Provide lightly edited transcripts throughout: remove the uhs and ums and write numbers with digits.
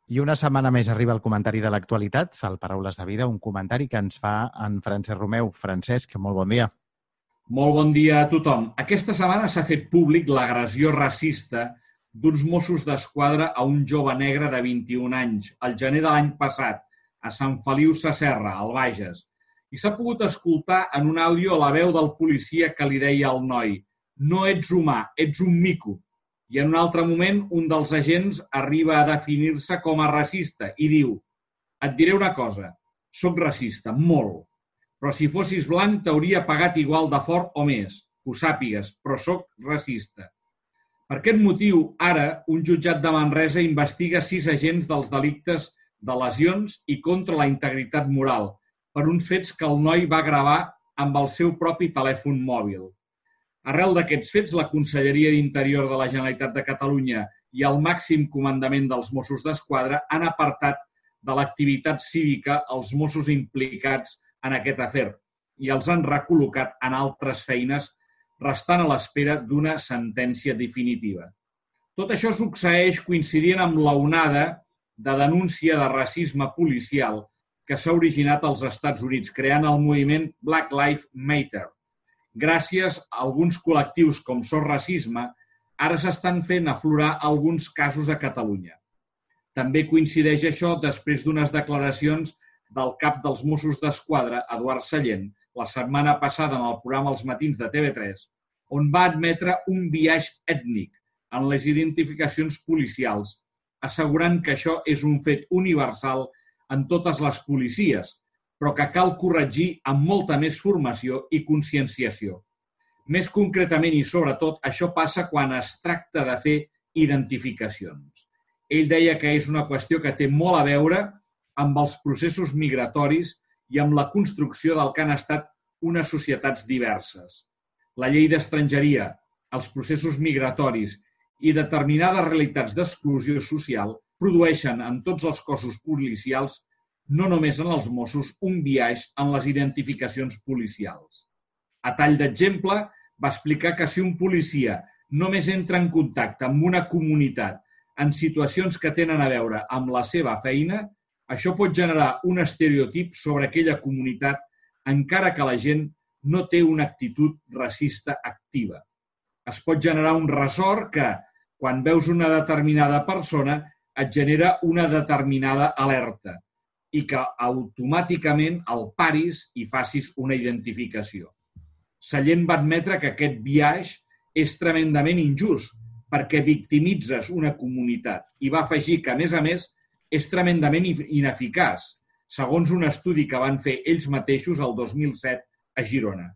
I una setmana més arriba el comentari de l'actualitat, al Paraules de Vida, un comentari que ens fa en Francesc Romeu. Francesc, molt bon dia. Molt bon dia a tothom. Aquesta setmana s'ha fet públic l'agressió racista d'uns Mossos d'Esquadra a un jove negre de 21 anys, al gener de l'any passat, a Sant Feliu Sasserra, al Bages. I s'ha pogut escoltar en un àudio la veu del policia que li deia al noi: «No ets humà, ets un mico». I en un altre moment, un dels agents arriba a definir-se com a racista i diu: «Et diré una cosa, soc racista, molt. Però si fossis blanc t'hauria pagat igual de fort o més, que ho sàpigues, però soc racista». Per aquest motiu, ara, un jutjat de Manresa investiga 6 agents dels delictes de lesions i contra la integritat moral per uns fets que el noi va gravar amb el seu propi telèfon mòbil. Arrel d'aquests fets, la Conselleria d'Interior de la Generalitat de Catalunya i el màxim comandament dels Mossos d'Esquadra han apartat de l'activitat cívica els Mossos implicats en aquest afer i els han recol·locat en altres feines, restant a l'espera d'una sentència definitiva. Tot això succeeix coincidint amb l'onada de denúncia de racisme policial que s'ha originat als Estats Units, creant el moviment Black Lives Matter. Gràcies a alguns col·lectius com Sos Racisme, ara s'estan fent aflorar alguns casos a Catalunya. També coincideix això després d'unes declaracions del cap dels Mossos d'Esquadra, Eduard Sallent, la setmana passada en el programa Els Matins de TV3, on va admetre un biaix ètnic en les identificacions policials, assegurant que això és un fet universal en totes les policies, però que cal corregir amb molta més formació i conscienciació. Més concretament i sobretot, això passa quan es tracta de fer identificacions. Ell deia que és una qüestió que té molt a veure amb els processos migratoris i amb la construcció del que han estat unes societats diverses. La llei d'estrangeria, els processos migratoris i determinades realitats d'exclusió social produeixen en tots els cossos policials, no només en els Mossos, un biaix en les identificacions policials. A tall d'exemple, va explicar que si un policia només entra en contacte amb una comunitat en situacions que tenen a veure amb la seva feina, això pot generar un estereotip sobre aquella comunitat encara que la gent no té una actitud racista activa. Es pot generar un ressort que, quan veus una determinada persona, et genera una determinada alerta i que automàticament el paris i facis una identificació. Sallent va admetre que aquest biaix és tremendament injust perquè victimitzes una comunitat i va afegir que, a més, és tremendament ineficaç, segons un estudi que van fer ells mateixos el 2007 a Girona.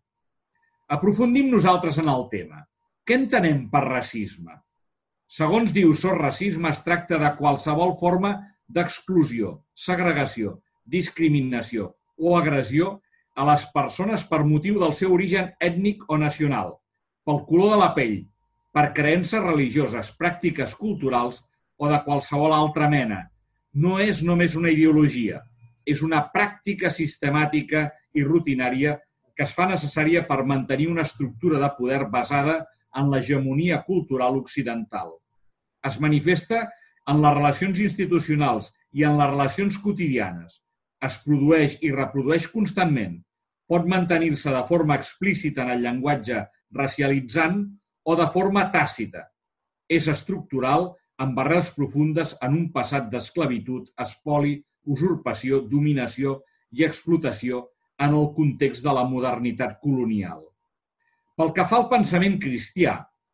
Aprofundim nosaltres en el tema. Què entenem per racisme? Segons diu Sos Racisme, es tracta de qualsevol forma d'exclusió, segregació, discriminació o agressió a les persones per motiu del seu origen ètnic o nacional, pel color de la pell, per creences religioses, pràctiques culturals o de qualsevol altra mena. No és només una ideologia, és una pràctica sistemàtica i rutinària que es fa necessària per mantenir una estructura de poder basada en l'hegemonia cultural occidental. Es manifesta en les relacions institucionals i en les relacions quotidianes. Es produeix i reprodueix constantment. Pot mantenir-se de forma explícita en el llenguatge racialitzant o de forma tàcita. És estructural amb arrels profundes en un passat d'esclavitud, espoli, usurpació, dominació i explotació en el context de la modernitat colonial. Pel que fa al pensament cristià,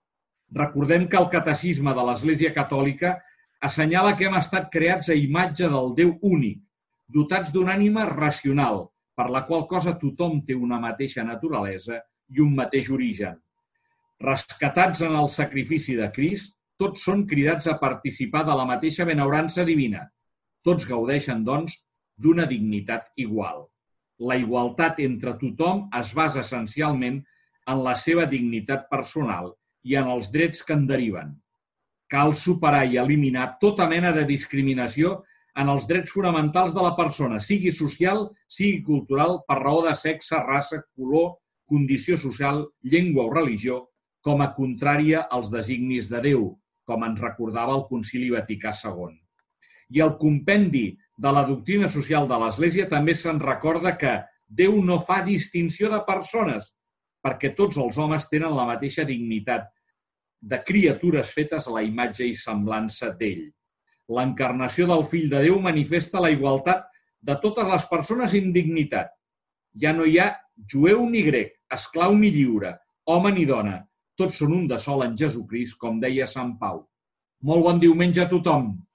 recordem que el catecisme de l'Església Catòlica assenyala que hem estat creats a imatge del Déu únic, dotats d'una ànima racional, per la qual cosa tothom té una mateixa naturalesa i un mateix origen. Rescatats en el sacrifici de Crist, tots són cridats a participar de la mateixa benaurança divina. Tots gaudeixen, doncs, d'una dignitat igual. La igualtat entre tothom es basa essencialment en la seva dignitat personal i en els drets que en deriven. Cal superar i eliminar tota mena de discriminació en els drets fonamentals de la persona, sigui social, sigui cultural, per raó de sexe, raça, color, condició social, llengua o religió, com a contrària als designis de Déu, com ens recordava el Concili Vaticà II. I al compendi de la doctrina social de l'Església també se'n recorda que Déu no fa distinció de persones, perquè tots els homes tenen la mateixa dignitat de criatures fetes a la imatge i semblança d'ell. L'encarnació del Fill de Déu manifesta la igualtat de totes les persones en dignitat. Ja no hi ha jueu ni grec, esclau ni lliure, home ni dona. Tots són un de sol en Jesucrist, com deia Sant Pau. Molt bon diumenge a tothom!